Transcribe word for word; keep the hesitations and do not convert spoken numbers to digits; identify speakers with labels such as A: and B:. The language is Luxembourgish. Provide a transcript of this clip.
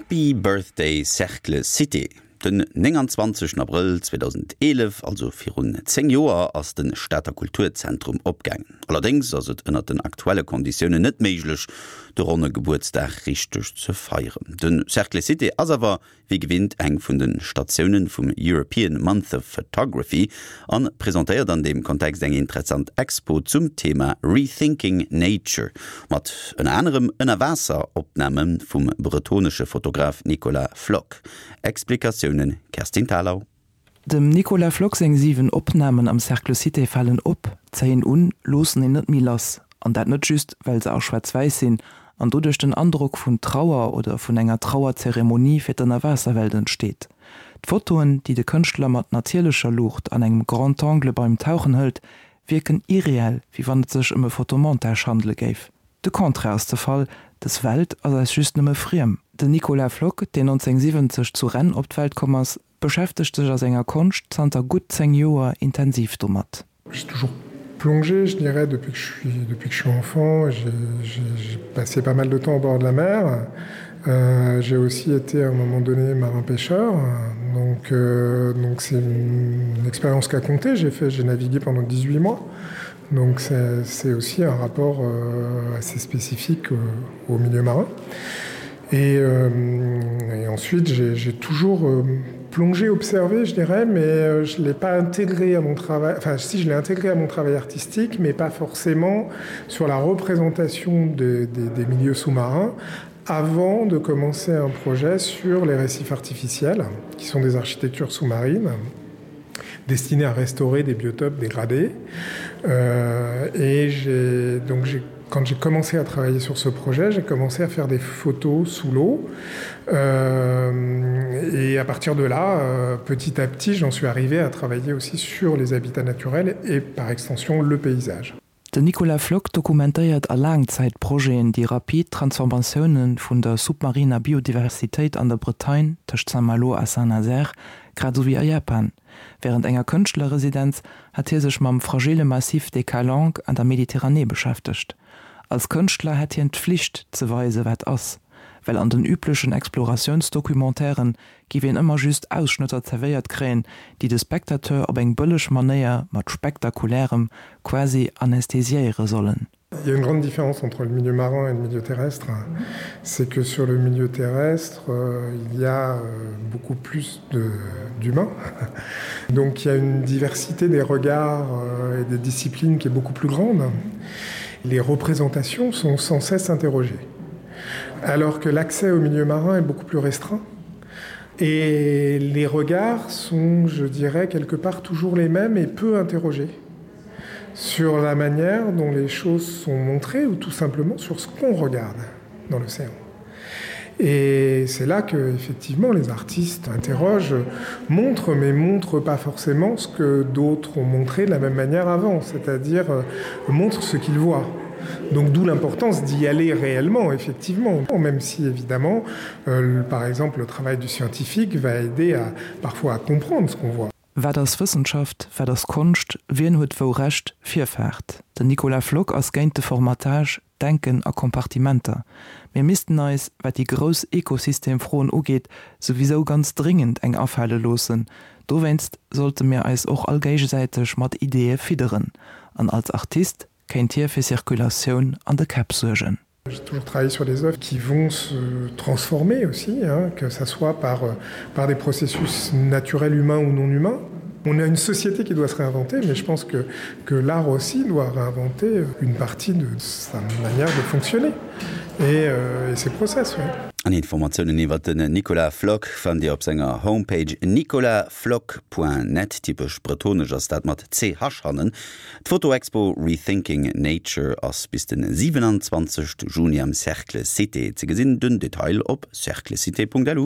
A: Happy Birthday Cercle City. Den neunundzwanzigsten April zweitausendelf, also für rund zehn Jahre, als den Städter Kulturzentrum abgegangen. Allerdings ist es unter den aktuellen Konditionen nicht möglich, den runden Geburtstag richtig zu feiern. Den Cercle City ist aber, wie gewinnt, eng von den Stationen vom European Month of Photography und präsentiert an dem Kontext eine interessante Expo zum Thema Rethinking Nature, mit unter anderem einer Wasseraufnahme vom bretonischen Fotograf Nicolas Floch. Explikationen Kerstin Thalau.
B: Dem Nicolas Floch seng sieben Opnahmen am Cercle City fallen op, zeien un, losen in net Milas. An dat net just, weil se auch schwarz-weiß sinn, an dodurch den Andruck vun Trauer oder vun enger Trauerzeremonie fir der Wasserwelt entsteht. D'Fotoen, die de Künstler mat natierlicher Lucht an engem Grand Angle beim Tauchen hält, wirken irreal, wie wann et sech im Fotomontage handle geif. De kontraste Fall, des Welt as als just nëmme friem. De Nicolas Floch, den neunzehnhundertsiebzig zu Rennes op d'Welt kommers, beschäftigte sich als enger Kunst zanter gut zehn Joer intensiv dummert.
C: J'ai toujours plongé, je dirais, depuis que je suis, depuis que je suis enfant. J'ai, j'ai, j'ai passé pas mal de temps au bord de la mer. Euh, j'ai aussi été à un moment donné marin-pêcheur. Donc, euh, donc c'est une, une expérience qu'a compté. J'ai fait, j'ai navigué pendant dix-huit mois. Donc c'est, c'est aussi un rapport euh, assez spécifique au, au milieu marin. Et, euh, et ensuite, j'ai, j'ai toujours euh, plongé, observé, je dirais, mais euh, je ne l'ai pas intégré à mon travail. Enfin, si, je l'ai intégré à mon travail artistique, mais pas forcément sur la représentation de, de, des milieux sous-marins, avant de commencer un projet sur les récifs artificiels, qui sont des architectures sous-marines, destinées à restaurer des biotopes dégradés. Euh, et j'ai, donc j'ai Quand j'ai commencé à travailler sur ce projet, j'ai commencé à faire des photos sous l'eau. Euh, et à partir de là, euh, petit à petit, j'en suis arrivé à travailler aussi sur les habitats naturels et par extension le paysage.
B: De Nicolas Floch dokumentiert a Langzeitprojekten die rapid Transformationen vun der submariner Biodiversität an der Bretagne, tech Saint-Malo a Saint-Nazaire, grad so wie a Japan. Während enger Künstlerresidenz hat er sich mam fragile Massiv des Calanques an der Mediterranee beschäftigt. Als Künstler hat er Pflicht zu weise wat ass, weil an den üblichen Explorationsdokumentären giwen immer just Ausschnitter zerveiert kräen, die de Spektateur op eng bëllech Manier mat spektakulärem quasi anästhesiere sollen.
C: Il y a une grande différence entre le milieu marin et le milieu terrestre. C'est que sur le milieu terrestre, euh, il y a euh, beaucoup plus de, d'humains. Donc il y a une diversité des regards euh, et des disciplines qui est beaucoup plus grande. Les représentations sont sans cesse interrogées. Alors que l'accès au milieu marin est beaucoup plus restreint. Et les regards sont, je dirais, quelque part toujours les mêmes et peu interrogés sur la manière dont les choses sont montrées ou tout simplement sur ce qu'on regarde dans l'océan. Et c'est là que, effectivement, les artistes interrogent, montrent, mais montrent pas forcément ce que d'autres ont montré de la même manière avant, c'est-à-dire euh, montrent ce qu'ils voient. Donc d'où l'importance d'y aller réellement, effectivement, même si évidemment, euh, par exemple, le travail du scientifique va aider à, parfois à comprendre ce qu'on voit.
B: Wer das Wissenschaft, wer das Kunst, wien huet wo recht vierfährt. Der Nicolas Floch as geinte Formatage, Denken a Kompartimenter. Wir missten neis, wat die groß Ökosystemfroen ugeht, sowieso ganz dringend eng Aufhalle losen. Du wennst, sollte mir als auch allgeigseitig mat Idee fiederen. An als Artist kein Tier für Zirkulation an der Cap surgen.
C: J'ai toujours travaillé sur des œuvres qui vont se transformer aussi, hein, que ça soit par, par des processus naturels humains ou non humains. On a une société qui doit se réinventer, mais je pense que, que l'art aussi doit réinventer une partie de sa manière de fonctionner et, euh, et ses process. Ouais.
A: An Informationen iwwer den Nicolas Floch fan Dir op senger Homepage nicolas floch Punkt net typisch bretonescher Stat mat C H hannen. D'Fotoexpo Rethinking Nature ass bis den siebenundzwanzigsten Juni am Cercle City ze gesinn dünn Detail op cerclecity Punkt l u.